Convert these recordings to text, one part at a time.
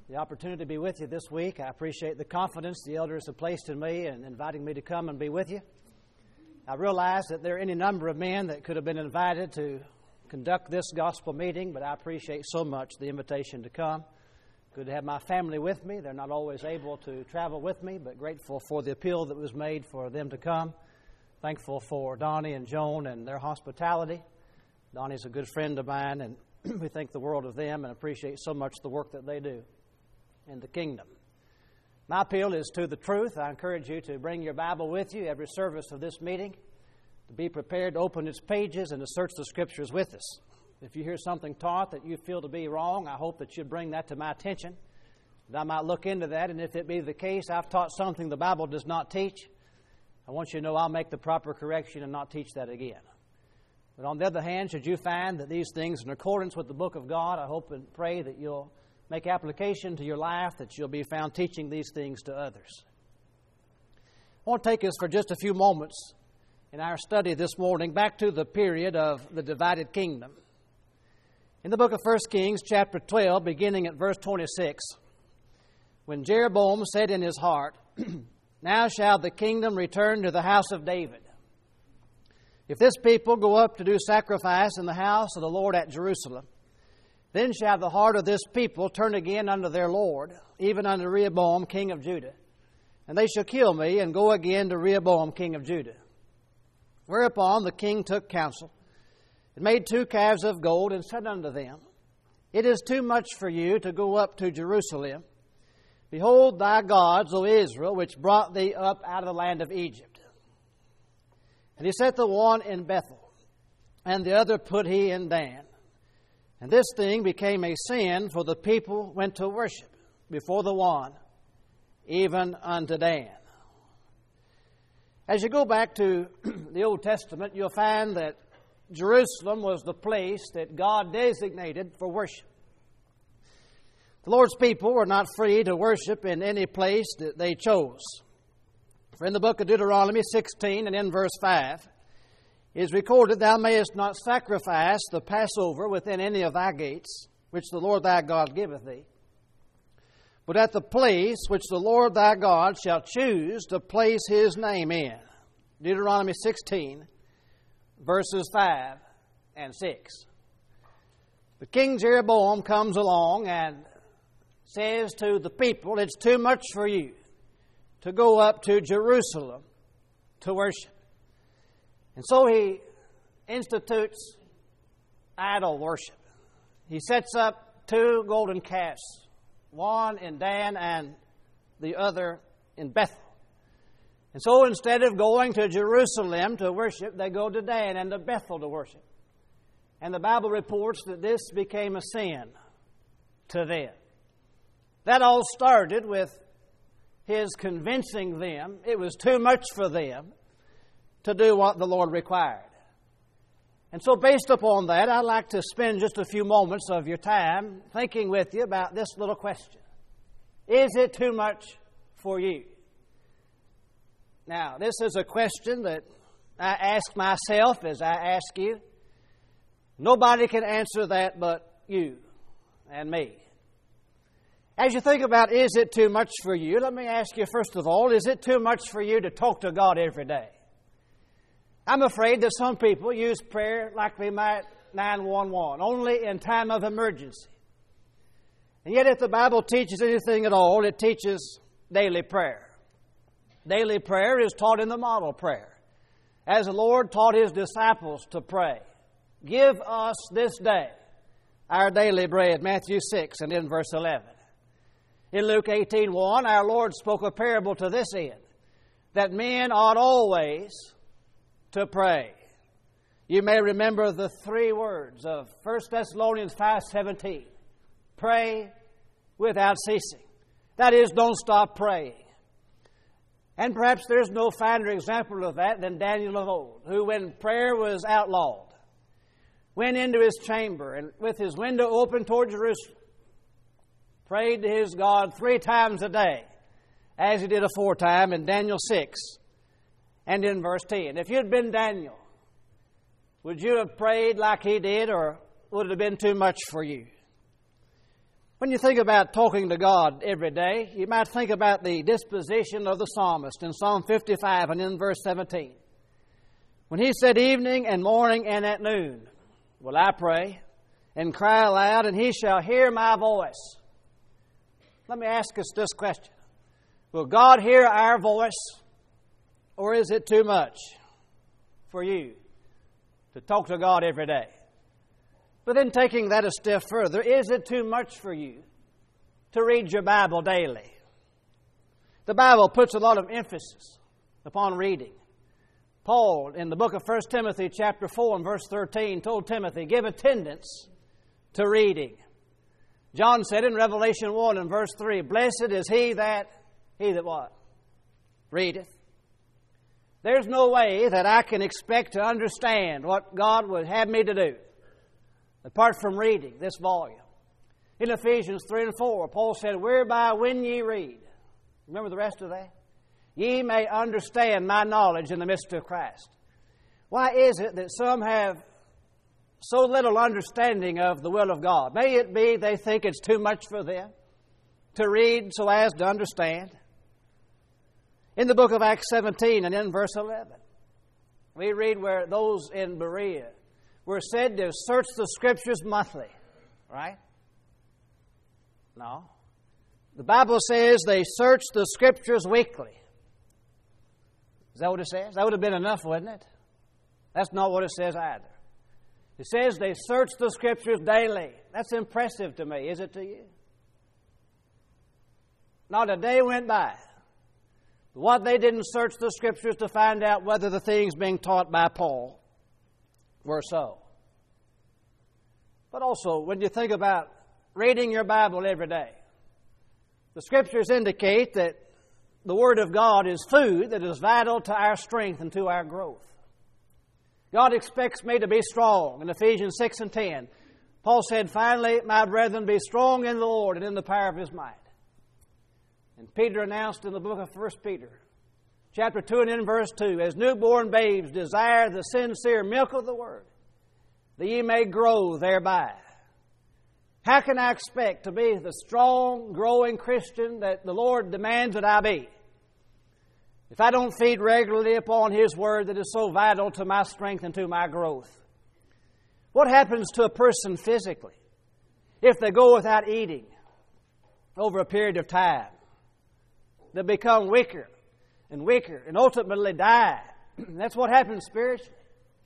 the opportunity to be with you this week. I appreciate the confidence the elders have placed in me and inviting me to come and be with you. I realize that there are any number of men that could have been invited to conduct this gospel meeting, but I appreciate so much the invitation to come. Good to have my family with me. They're not always able to travel with me, but grateful for the appeal that was made for them to come. Thankful for Donnie and Joan and their hospitality. Donnie's a good friend of mine, and we think the world of them and appreciate so much the work that they do in the kingdom. My appeal is to the truth. I encourage you to bring your Bible with you every service of this meeting, to be prepared to open its pages and to search the Scriptures with us. If you hear something taught that you feel to be wrong, I hope that you bring that to my attention, that I might look into that, and if it be the case I've taught something the Bible does not teach, I want you to know I'll make the proper correction and not teach that again. But on the other hand, should you find that these things are in accordance with the book of God, I hope and pray that you'll make application to your life, that you'll be found teaching these things to others. I want to take us for just a few moments in our study this morning back to the period of the divided kingdom. In the book of 1 Kings, chapter 12, beginning at verse 26, when Jeroboam said in his heart, "Now shall the kingdom return to the house of David. If this people go up to do sacrifice in the house of the Lord at Jerusalem, then shall the heart of this people turn again unto their Lord, even unto Rehoboam king of Judah. And they shall kill me, and go again to Rehoboam king of Judah." Whereupon the king took counsel, and made 2 calves of gold, and said unto them, "It is too much for you to go up to Jerusalem. Behold thy gods, O Israel, which brought thee up out of the land of Egypt." And he set the one in Bethel, and the other put he in Dan. And this thing became a sin, for the people went to worship before the one, even unto Dan. As you go back to the Old Testament, you'll find that Jerusalem was the place that God designated for worship. The Lord's people were not free to worship in any place that they chose. For in the book of Deuteronomy 16 and in verse 5, it is recorded, "Thou mayest not sacrifice the Passover within any of thy gates, which the Lord thy God giveth thee, but at the place which the Lord thy God shall choose to place his name in." Deuteronomy 16, verses 5 and 6. But King Jeroboam comes along and says to the people, "It's too much for you to go up to Jerusalem to worship." And so he institutes idol worship. He sets up 2 golden calves, one in Dan and the other in Bethel. And so instead of going to Jerusalem to worship, they go to Dan and to Bethel to worship. And the Bible reports that this became a sin to them. That all started with his convincing them it was too much for them to do what the Lord required. And so based upon that, I'd like to spend just a few moments of your time thinking with you about this little question. Is it too much for you? Now, this is a question that I ask myself as I ask you. Nobody can answer that but you and me. As you think about, is it too much for you? Let me ask you, first of all, is it too much for you to talk to God every day? I'm afraid that some people use prayer like we might 911, only in time of emergency. And yet if the Bible teaches anything at all, it teaches daily prayer. Daily prayer is taught in the model prayer, as the Lord taught His disciples to pray. "Give us this day our daily bread," Matthew 6 and in verse 11. In Luke 18:1, our Lord spoke a parable to this end, that men ought always to pray. You may remember the 3 words of 1 Thessalonians 5:17. Pray without ceasing. That is, don't stop praying. And perhaps there's no finer example of that than Daniel of old, who, when prayer was outlawed, went into his chamber and with his window open toward Jerusalem, prayed to his God 3 times a day, as he did aforetime in Daniel 6 and in verse 10. If you'd been Daniel, would you have prayed like he did, or would it have been too much for you? When you think about talking to God every day, you might think about the disposition of the psalmist in Psalm 55 and in verse 17. When he said, evening and morning and at noon will I pray and cry aloud, and he shall hear my voice. Let me ask us this question. Will God hear our voice, or is it too much for you to talk to God every day? But then taking that a step further, is it too much for you to read your Bible daily? The Bible puts a lot of emphasis upon reading. Paul, in the book of 1 Timothy chapter 4 and verse 13, told Timothy, give attendance to reading. John said in Revelation 1 and verse 3, blessed is he that what? Readeth. There's no way that I can expect to understand what God would have me to do apart from reading this volume. In Ephesians 3 and 4, Paul said, whereby when ye read, remember the rest of that? Ye may understand my knowledge in the mystery of Christ. Why is it that some have so little understanding of the will of God? May it be they think it's too much for them to read so as to understand. In the book of Acts 17 and in verse 11, we read where those in Berea were said to search the Scriptures monthly, right? No. The Bible says they searched the Scriptures weekly. Is that what it says? That would have been enough, wouldn't it? That's not what it says either. It says they searched the Scriptures daily. That's impressive to me. Is it to you? Not a day went by. What they didn't search the Scriptures to find out whether the things being taught by Paul were so. But also, when you think about reading your Bible every day, the Scriptures indicate that the Word of God is food that is vital to our strength and to our growth. God expects me to be strong. In Ephesians 6 and 10, Paul said, finally, my brethren, be strong in the Lord and in the power of His might. And Peter announced in the book of 1 Peter, chapter 2 and in verse 2, as newborn babes desire the sincere milk of the Word, that ye may grow thereby. How can I expect to be the strong, growing Christian that the Lord demands that I be if I don't feed regularly upon His Word that is so vital to my strength and to my growth? What happens to a person physically if they go without eating over a period of time? They become weaker and weaker and ultimately die. That's what happens spiritually.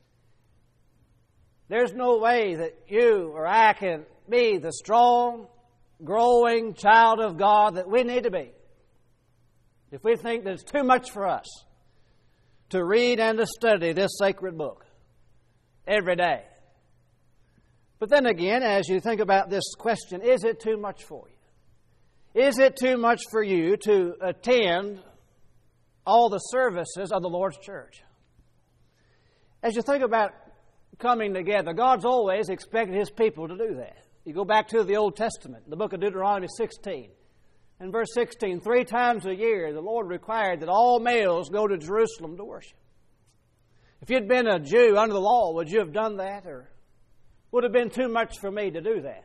There's no way that you or I can be the strong, growing child of God that we need to be if we think that it's too much for us to read and to study this sacred book every day. But then again, as you think about this question, is it too much for you? Is it too much for you to attend all the services of the Lord's church? As you think about coming together, God's always expected His people to do that. You go back to the Old Testament, the book of Deuteronomy 16. In verse 16, 3 times a year the Lord required that all males go to Jerusalem to worship. If you'd been a Jew under the law, would you have done that? Or would it have been too much for me to do that?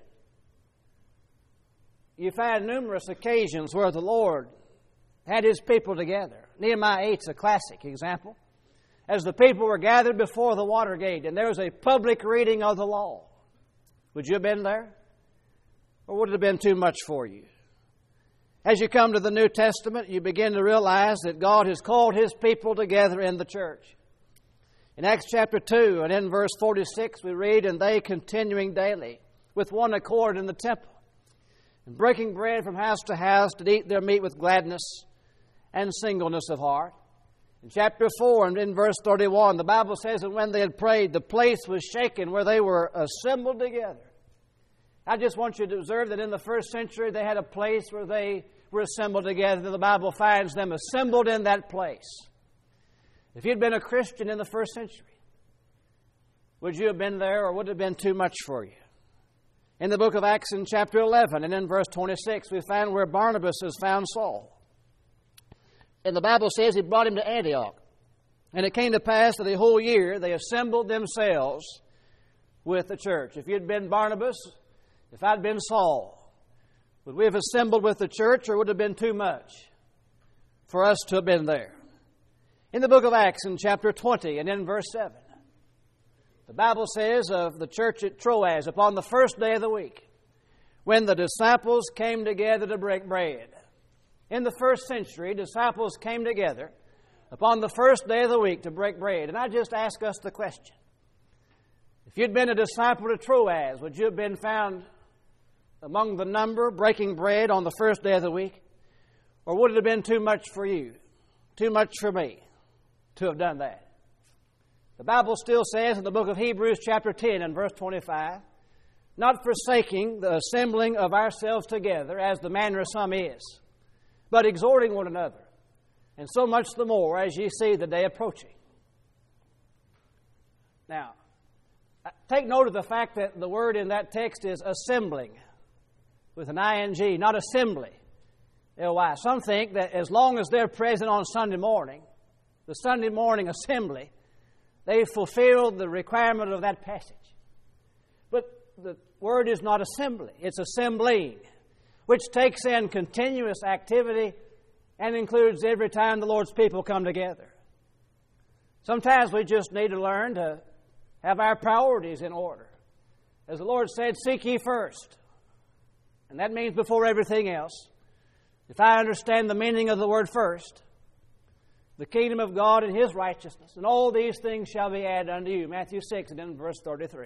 You find numerous occasions where the Lord had His people together. Nehemiah 8 is a classic example. As the people were gathered before the water gate and there was a public reading of the law, would you have been there? Or would it have been too much for you? As you come to the New Testament, you begin to realize that God has called His people together in the church. In Acts chapter 2 and in verse 46, we read, and they continuing daily with one accord in the temple, and breaking bread from house to house, did eat their meat with gladness and singleness of heart. In chapter 4 and in verse 31, the Bible says that when they had prayed, the place was shaken where they were assembled together. I just want you to observe that in the first century they had a place where they were assembled together. The Bible finds them assembled in that place. If you'd been a Christian in the first century, would you have been there, or would it have been too much for you? In the book of Acts in chapter 11 and in verse 26, we find where Barnabas has found Saul. And the Bible says he brought him to Antioch. And it came to pass that the whole year they assembled themselves with the church. If you'd been Barnabas, if I'd been Saul, Would we have assembled with the church, or would it have been too much for us to have been there? In the book of Acts, in chapter 20 and in verse 7, the Bible says of the church at Troas, upon the first day of the week, when the disciples came together to break bread. In the first century, disciples came together upon the first day of the week to break bread. And I just ask us the question, if you'd been a disciple to Troas, would you have been found among the number breaking bread on the first day of the week? Or would it have been too much for you, too much for me to have done that? The Bible still says in the book of Hebrews chapter 10 and verse 25, not forsaking the assembling of ourselves together as the manner of some is, but exhorting one another, and so much the more as ye see the day approaching. Now, take note of the fact that the word in that text is assembling, with an ing, not assembly, ly. Some think that as long as they're present on Sunday morning, the Sunday morning assembly, they fulfilled the requirement of that passage. But the word is not assembly, it's assembling, which takes in continuous activity and includes every time the Lord's people come together. Sometimes we just need to learn to have our priorities in order. As the Lord said, seek ye first. And that means before everything else. If I understand the meaning of the word first, the kingdom of God and His righteousness, and all these things shall be added unto you. Matthew 6 and then verse 33.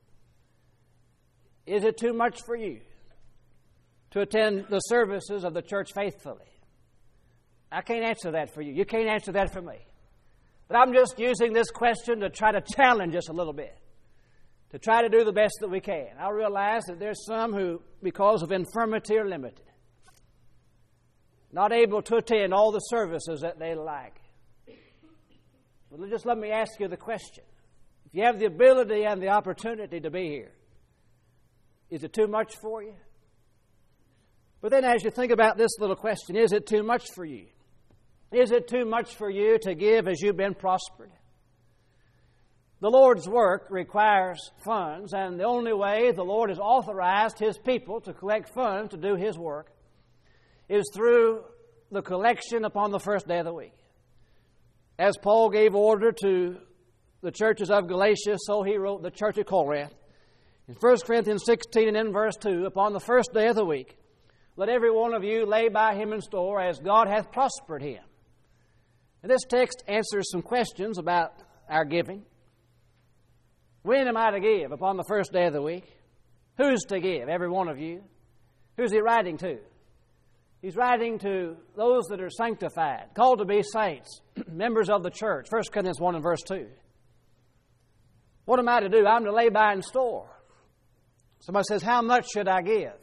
Is it too much for you to attend the services of the church faithfully? I can't answer that for you. You can't answer that for me. But I'm just using this question to try to challenge us a little bit, to try to do the best that we can. I realize that there's some who, because of infirmity, are limited, not able to attend all the services that they like. But just let me ask you the question. If you have the ability and the opportunity to be here, is it too much for you? But then as you think about this little question, is it too much for you? Is it too much for you to give as you've been prospered? The Lord's work requires funds, and the only way the Lord has authorized His people to collect funds to do His work is through the collection upon the first day of the week. As Paul gave order to the churches of Galatia, so he wrote the church of Corinth. In 1 Corinthians 16 and in verse 2, upon the first day of the week, let every one of you lay by him in store as God hath prospered him. And this text answers some questions about our giving. When am I to give? Upon the first day of the week. Who's to give? Every one of you. Who's he writing to? He's writing to those that are sanctified, called to be saints, members of the church. 1 Corinthians 1 and verse 2. What am I to do? I'm to lay by in store. Somebody says, how much should I give?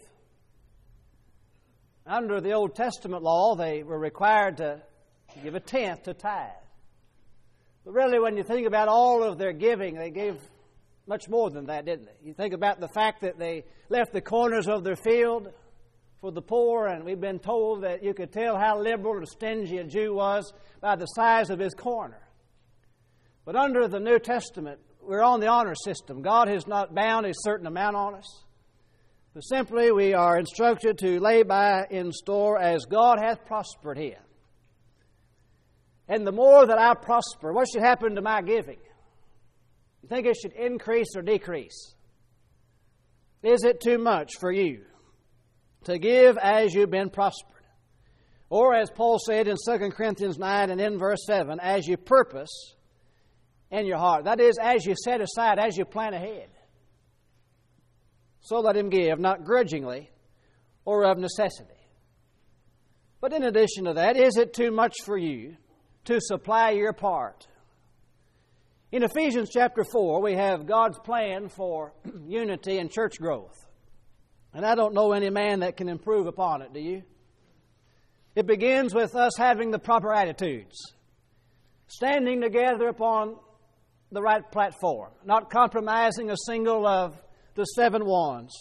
Under the Old Testament law, they were required to give a tenth to tithe. But really, when you think about all of their giving, they gave much more than that, didn't they? You think about the fact that they left the corners of their field for the poor, and we've been told that you could tell how liberal or stingy a Jew was by the size of his corner. But under the New Testament, we're on the honor system. God has not bound a certain amount on us. But simply we are instructed to lay by in store as God hath prospered him. And the more that I prosper, what should happen to my giving? You think it should increase or decrease? Is it too much for you to give as you've been prospered? Or as Paul said in 2 Corinthians 9 and in verse 7, as you purpose in your heart. That is, as you set aside, as you plan ahead. So let him give, not grudgingly or of necessity. But in addition to that, is it too much for you to supply your part? In Ephesians chapter 4, we have God's plan for unity and church growth. And I don't know any man that can improve upon it, do you? It begins with us having the proper attitudes, standing together upon the right platform, not compromising a single of the 7 ones,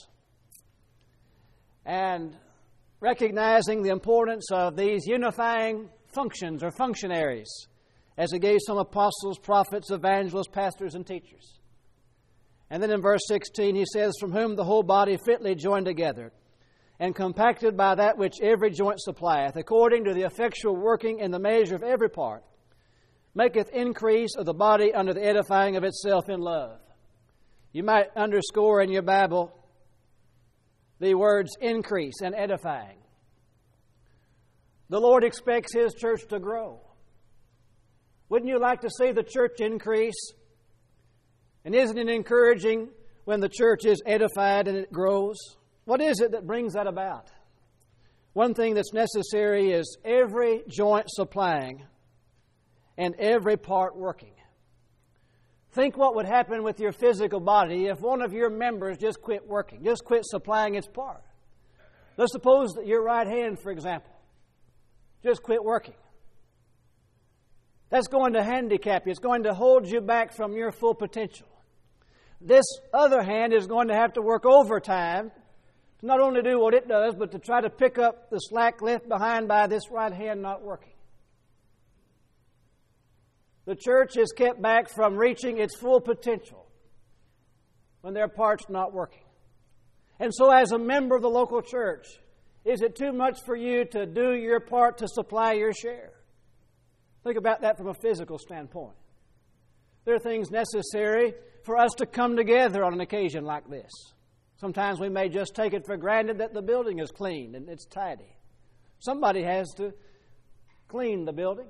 and recognizing the importance of these unifying functions or functionaries, as he gave some apostles, prophets, evangelists, pastors, and teachers. And then in verse 16 he says, from whom the whole body fitly joined together, and compacted by that which every joint supplieth, according to the effectual working in the measure of every part, maketh increase of the body unto the edifying of itself in love. You might underscore in your Bible the words increase and edifying. The Lord expects His church to grow. Wouldn't you like to see the church increase? And isn't it encouraging when the church is edified and it grows? What is it that brings that about? One thing that's necessary is every joint supplying and every part working. Think what would happen with your physical body if one of your members just quit working, just quit supplying its part. Let's suppose that your right hand, for example, just quit working. That's going to handicap you. It's going to hold you back from your full potential. This other hand is going to have to work overtime to not only do what it does, but to try to pick up the slack left behind by this right hand not working. The church is kept back from reaching its full potential when their part's not working. And so as a member of the local church, is it too much for you to do your part to supply your share? Think about that from a physical standpoint. There are things necessary for us to come together on an occasion like this. Sometimes we may just take it for granted that the building is clean and it's tidy. Somebody has to clean the building.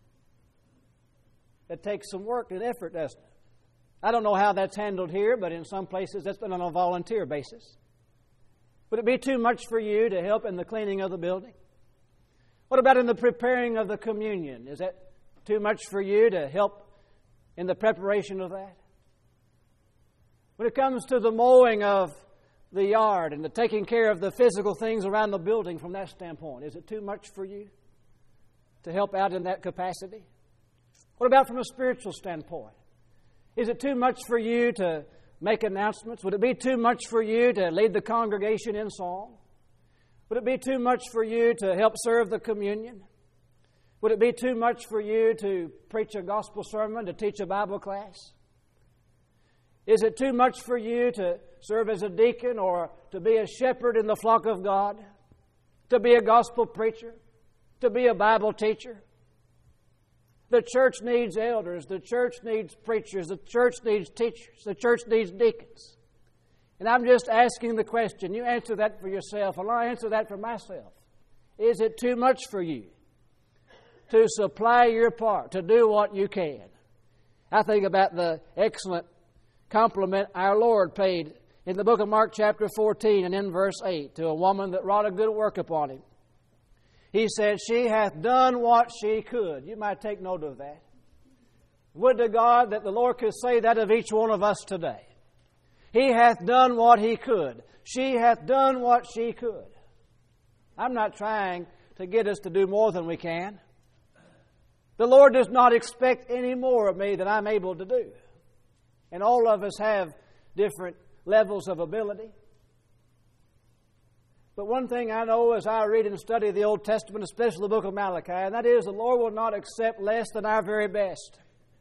It takes some work and effort, doesn't it? I don't know how that's handled here, but in some places that's been on a volunteer basis. Would it be too much for you to help in the cleaning of the building? What about in the preparing of the communion? Is that too much for you to help in the preparation of that? When it comes to the mowing of the yard and the taking care of the physical things around the building from that standpoint, is it too much for you to help out in that capacity? What about from a spiritual standpoint? Is it too much for you to make announcements? Would it be too much for you to lead the congregation in song? Would it be too much for you to help serve the communion? Would it be too much for you to preach a gospel sermon, to teach a Bible class? Is it too much for you to serve as a deacon or to be a shepherd in the flock of God? To be a gospel preacher? To be a Bible teacher? The church needs elders. The church needs preachers. The church needs teachers. The church needs deacons. And I'm just asking the question. You answer that for yourself, and I answer that for myself. Is it too much for you to supply your part, to do what you can? I think about the excellent compliment our Lord paid in the book of Mark chapter 14 and in verse 8 to a woman that wrought a good work upon Him. He said, she hath done what she could. You might take note of that. Would to God that the Lord could say that of each one of us today. He hath done what He could. She hath done what she could. I'm not trying to get us to do more than we can. The Lord does not expect any more of me than I'm able to do. And all of us have different levels of ability. But one thing I know as I read and study the Old Testament, especially the book of Malachi, and that is the Lord will not accept less than our very best.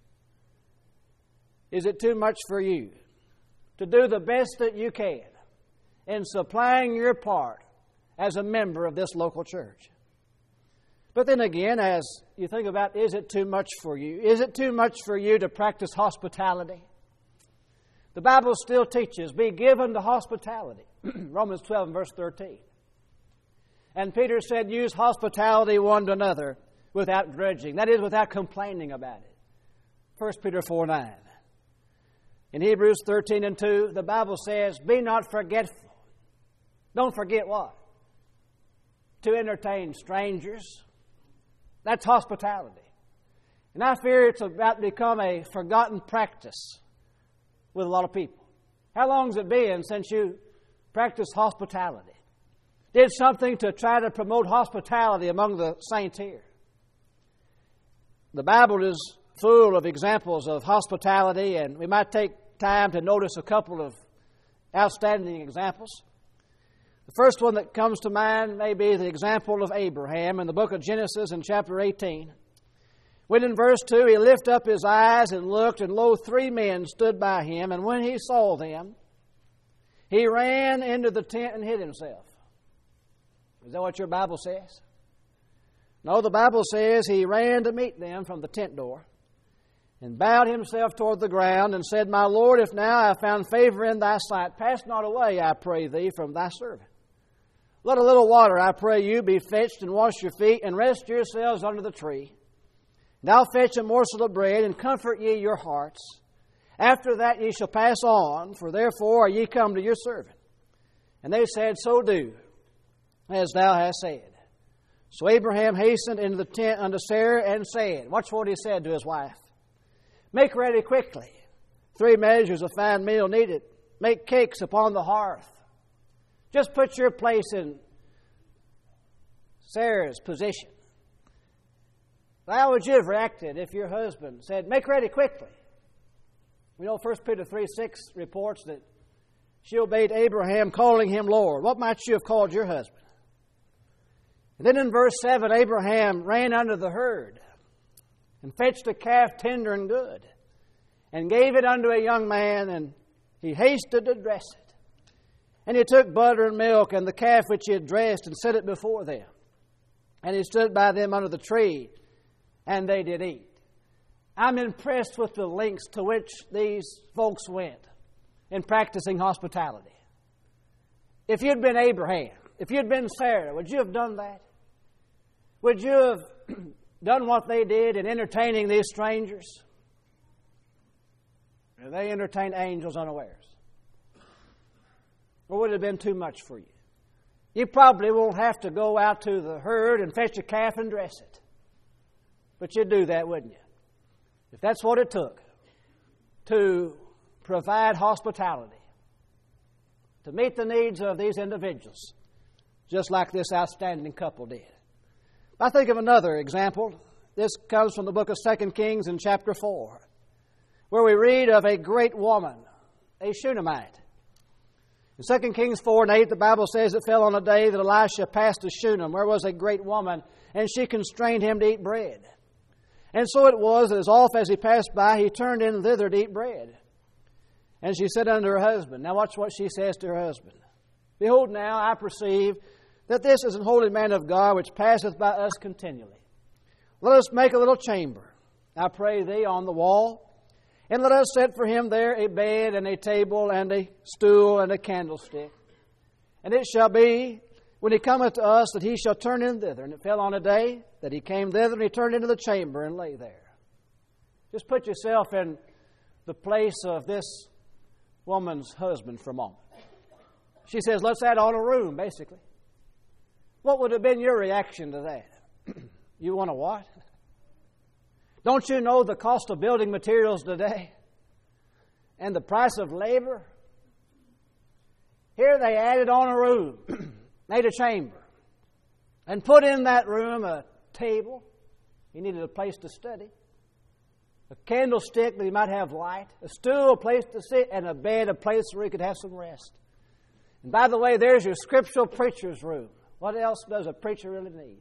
Is it too much for you to do the best that you can in supplying your part as a member of this local church? But then again, as you think about, is it too much for you? Is it too much for you to practice hospitality? The Bible still teaches, be given to hospitality. Romans 12 and verse 13. And Peter said, use hospitality one to another without grudging. That is, without complaining about it. 1 Peter 4:9. In Hebrews 13 and 2, the Bible says, be not forgetful. Don't forget what? To entertain strangers. That's hospitality. And I fear it's about to become a forgotten practice with a lot of people. How long has it been since you practiced hospitality? Did something to try to promote hospitality among the saints here? The Bible is full of examples of hospitality, and we might take time to notice a couple of outstanding examples. The first one that comes to mind may be the example of Abraham in the book of Genesis in chapter 18. When in verse 2 he lifted up his eyes and looked, and lo, 3 men stood by him, and when he saw them, he ran into the tent and hid himself. Is that what your Bible says? No, the Bible says he ran to meet them from the tent door and bowed himself toward the ground and said, My Lord, if now I have found favor in thy sight, pass not away, I pray thee, from thy servant. Let a little water, I pray you, be fetched, and wash your feet, and rest yourselves under the tree. And I'll fetch a morsel of bread, and comfort ye your hearts. After that ye shall pass on, for therefore are ye come to your servant. And they said, So do, as thou hast said. So Abraham hastened into the tent unto Sarah and said, watch what he said to his wife. Make ready quickly 3 measures of fine meal needed. Make cakes upon the hearth. Just put your place in Sarah's position. How would you have reacted if your husband said, make ready quickly? We know 1 Peter 3:6 reports that she obeyed Abraham, calling him Lord. What might you have called your husband? And then in verse 7, Abraham ran unto the herd and fetched a calf tender and good and gave it unto a young man, and he hasted to dress it. And he took butter and milk and the calf which he had dressed and set it before them. And he stood by them under the tree, and they did eat. I'm impressed with the lengths to which these folks went in practicing hospitality. If you'd been Abraham, if you'd been Sarah, would you have done that? Would you have done what they did in entertaining these strangers? Or they entertained angels unawares? Or would it have been too much for you? You probably won't have to go out to the herd and fetch a calf and dress it. But you'd do that, wouldn't you? If that's what it took to provide hospitality, to meet the needs of these individuals, just like this outstanding couple did. I think of another example. This comes from the book of 2 Kings in chapter 4, where we read of a great woman, a Shunammite. In 2 Kings 4:8, the Bible says it fell on a day that Elisha passed to Shunem, where was a great woman, and she constrained him to eat bread. And so it was that as oft as he passed by, he turned in thither to eat bread. And she said unto her husband, now watch what she says to her husband. Behold, now I perceive that this is an holy man of God, which passeth by us continually. Let us make a little chamber, I pray thee, on the wall, and let us set for him there a bed and a table and a stool and a candlestick. And it shall be, when he cometh to us, that he shall turn in thither. And it fell on a day that he came thither, and he turned into the chamber and lay there. Just put yourself in the place of this woman's husband for a moment. She says, let's add on a room, basically. What would have been your reaction to that? You want to what? Don't you know the cost of building materials today? And the price of labor? Here they added on a room, made a chamber, and put in that room a table. He needed a place to study. A candlestick that he might have light. A stool, a place to sit, and a bed, a place where he could have some rest. And by the way, there's your scriptural preacher's room. What else does a preacher really need?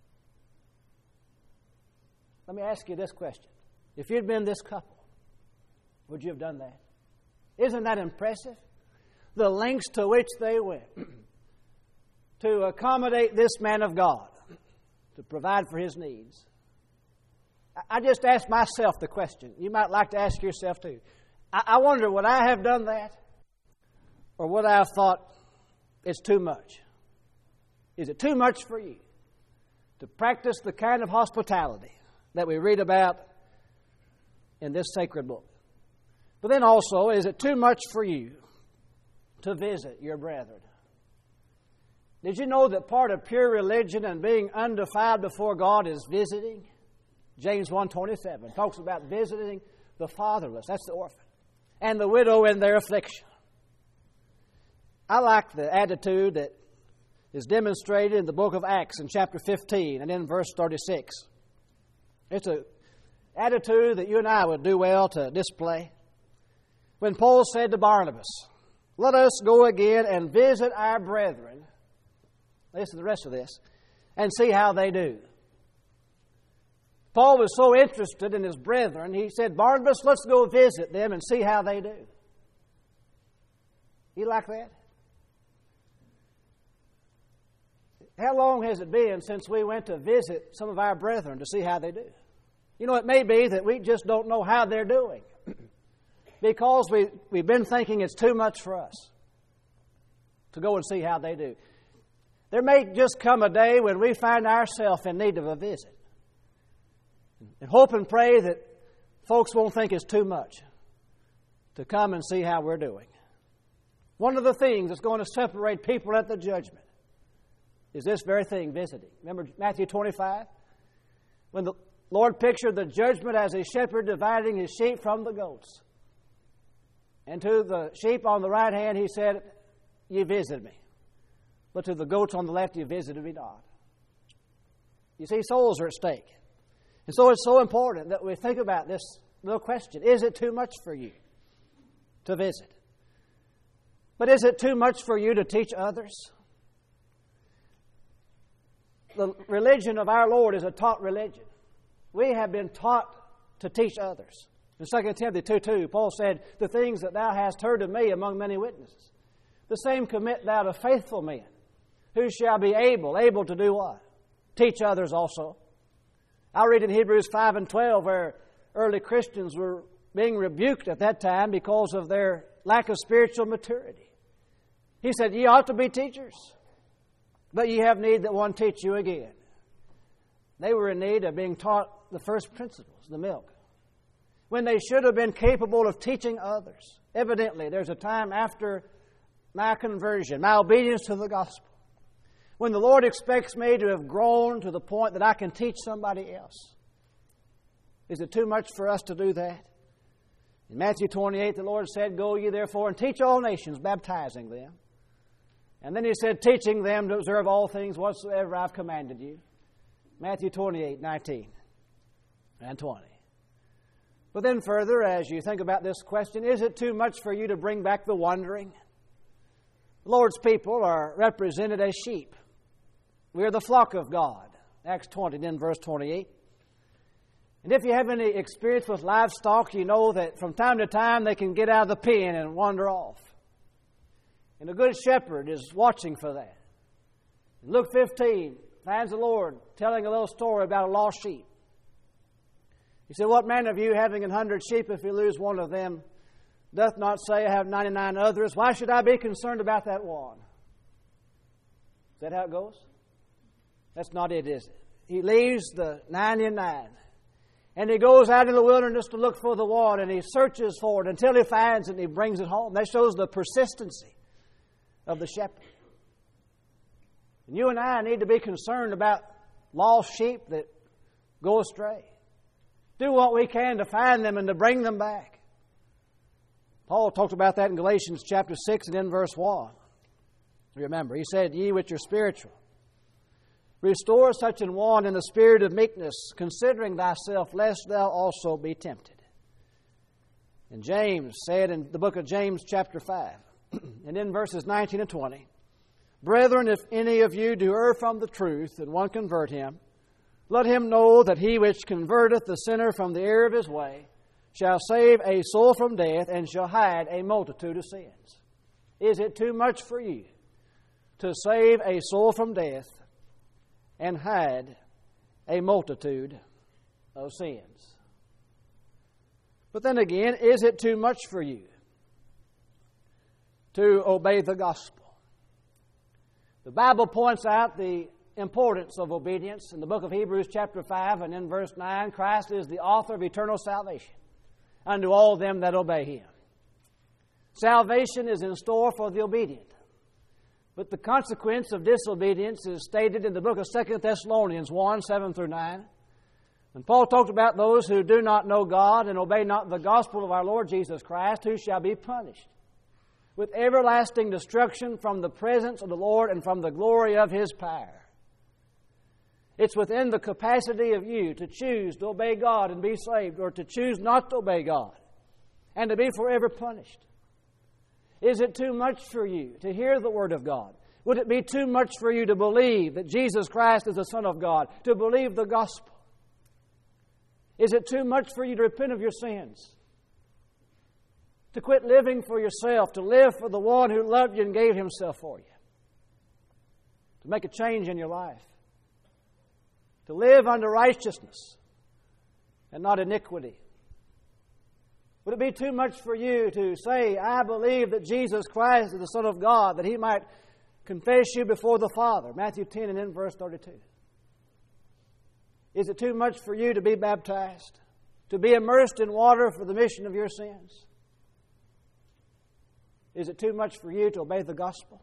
Let me ask you this question. If you'd been this couple, would you have done that? Isn't that impressive? The lengths to which they went to accommodate this man of God, to provide for his needs. I just asked myself the question. You might like to ask yourself too. I wonder, would I have done that? Or would I have thought, it's too much? Is it too much for you to practice the kind of hospitality that we read about in this sacred book? But then also, is it too much for you to visit your brethren? Did you know that part of pure religion and being undefiled before God is visiting? James 1:27 talks about visiting the fatherless, that's the orphan, and the widow in their affliction. I like the attitude that is demonstrated in the book of Acts in chapter 15 and in verse 36. It's an attitude that you and I would do well to display. When Paul said to Barnabas, let us go again and visit our brethren. Listen to the rest of this. And see how they do. Paul was so interested in his brethren, he said, Barnabas, let's go visit them and see how they do. You like that? How long has it been since we went to visit some of our brethren to see how they do? You know, it may be that we just don't know how they're doing because we've been thinking it's too much for us to go and see how they do. There may just come a day when we find ourselves in need of a visit. And hope and pray that folks won't think it's too much to come and see how we're doing. One of the things that's going to separate people at the judgment is this very thing, visiting. Remember Matthew 25? When the Lord pictured the judgment as a shepherd dividing his sheep from the goats. And to the sheep on the right hand, he said, "You visited me." But to the goats on the left, "You visited me not." You see, souls are at stake. And so it's so important that we think about this little question. Is it too much for you to visit? But is it too much for you to teach others? The religion of our Lord is a taught religion. We have been taught to teach others. In 2 Timothy 2:2, Paul said, "The things that thou hast heard of me among many witnesses, the same commit thou to faithful men, who shall be able to do what? Teach others also." I'll read in Hebrews 5:12 where early Christians were being rebuked at that time because of their lack of spiritual maturity. He said, "Ye ought to be teachers, but ye have need that one teach you again." They were in need of being taught the first principles, the milk, when they should have been capable of teaching others. Evidently, there's a time after my conversion, my obedience to the gospel, when the Lord expects me to have grown to the point that I can teach somebody else. Is it too much for us to do that? In Matthew 28, the Lord said, "Go ye therefore and teach all nations, baptizing them." And then He said, "Teaching them to observe all things whatsoever I've commanded you." Matthew 28:19 and 20. But then further, as you think about this question, is it too much for you to bring back the wandering? The Lord's people are represented as sheep. We are the flock of God. Acts 20, then verse 28. And if you have any experience with livestock, you know that from time to time they can get out of the pen and wander off. And a good shepherd is watching for that. In Luke 15 finds the Lord telling a little story about a lost sheep. He said, "What man of you, having 100 sheep, if he lose one of them, doth not say, I have 99 others? Why should I be concerned about that one?" Is that how it goes? That's not it, is it? He leaves the 99, and he goes out in the wilderness to look for the one, and he searches for it until he finds it, and he brings it home. That shows the persistency of the shepherd. And you and I need to be concerned about lost sheep that go astray. Do what we can to find them and to bring them back. Paul talked about that in Galatians chapter 6 and in verse 1. Remember, he said, "Ye which are spiritual, restore such an one in the spirit of meekness, considering thyself, lest thou also be tempted." And James said in the book of James chapter 5, and in verses 19 and 20, "Brethren, if any of you do err from the truth, and one convert him, let him know that he which converteth the sinner from the error of his way shall save a soul from death and shall hide a multitude of sins." Is it too much for you to save a soul from death and hide a multitude of sins? But then again, is it too much for you to obey the gospel? The Bible points out the importance of obedience. In the book of Hebrews chapter 5 and in verse 9, Christ is the author of eternal salvation unto all them that obey Him. Salvation is in store for the obedient. But the consequence of disobedience is stated in the book of 2 Thessalonians 1, 7 through 9. When Paul talked about those who do not know God and obey not the gospel of our Lord Jesus Christ, who shall be punished with everlasting destruction from the presence of the Lord and from the glory of His power. It's within the capacity of you to choose to obey God and be saved, or to choose not to obey God and to be forever punished. Is it too much for you to hear the Word of God? Would it be too much for you to believe that Jesus Christ is the Son of God, to believe the gospel? Is it too much for you to repent of your sins? To quit living for yourself, to live for the one who loved you and gave Himself for you? to make a change in your life, to live under righteousness and not iniquity? Would it be too much for you to say, I believe that Jesus Christ is the Son of God, that He might confess you before the Father? Matthew 10 and in verse 32. Is it too much for you to be baptized, to be immersed in water for the remission of your sins? Is it too much for you to obey the gospel?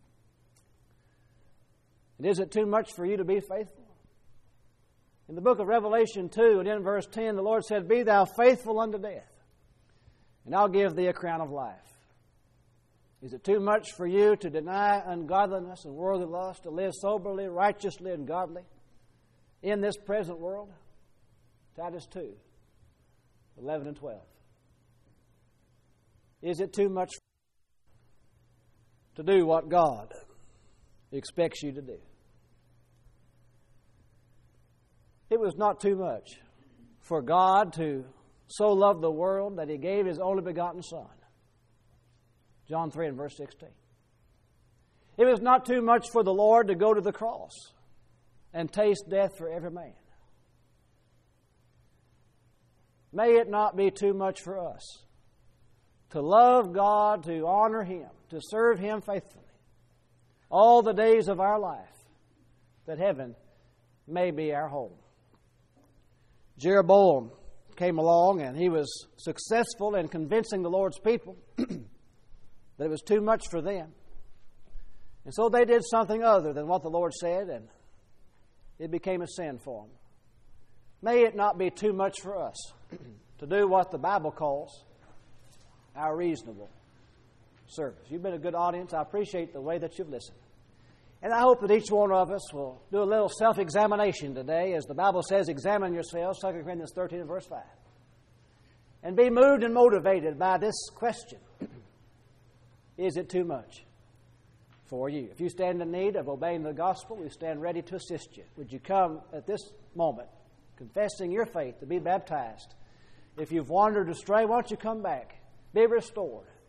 And is it too much for you to be faithful? In the book of Revelation 2 and in verse 10, the Lord said, Be thou faithful unto death, and I'll give thee a crown of life. Is it too much for you to deny ungodliness and worldly lust, to live soberly, righteously, and godly in this present world? Titus 2, 11 and 12. Is it too much to do what God expects you to do? It was not too much for God to so loved the world that He gave His only begotten Son. John 3 and verse 16. It was not too much for the Lord to go to the cross and taste death for every man. May it not be too much for us to love God, to honor Him, to serve Him faithfully all the days of our life, that heaven may be our home. Jeroboam came along and he was successful in convincing the Lord's people that it was too much for them. And so they did something other than what the Lord said, and it became a sin for them. May it not be too much for us to do what the Bible calls our reasonable service. You've been a good audience. I appreciate the way that you've listened. And I hope that each one of us will do a little self-examination today. As the Bible says, examine yourselves, 2 Corinthians 13 and verse 5. And be moved and motivated by this question. Is it too much for you? If you stand in need of obeying the gospel, we stand ready to assist you. Would you come at this moment, confessing your faith, to be baptized? If you've wandered astray, why don't you come back? Be restored.